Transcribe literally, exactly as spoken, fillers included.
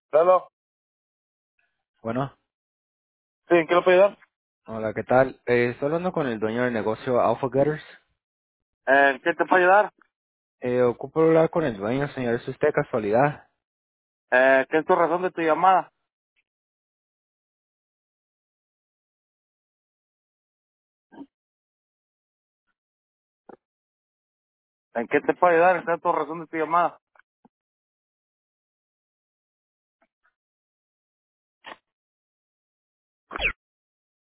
Claro. Bueno, Sí, ¿en qué lo puedo ayudar? hola, ¿qué tal? Eh, estoy hablando con el dueño del negocio Alpha Gutters. Eh, ¿en qué te puedo ayudar? Eh, ocupo hablar con el dueño, señor, ¿es usted casualidad? Eh, ¿qué es tu razón de tu llamada? ¿En qué te puedo ayudar? ¿Qué es tu razón de tu llamada?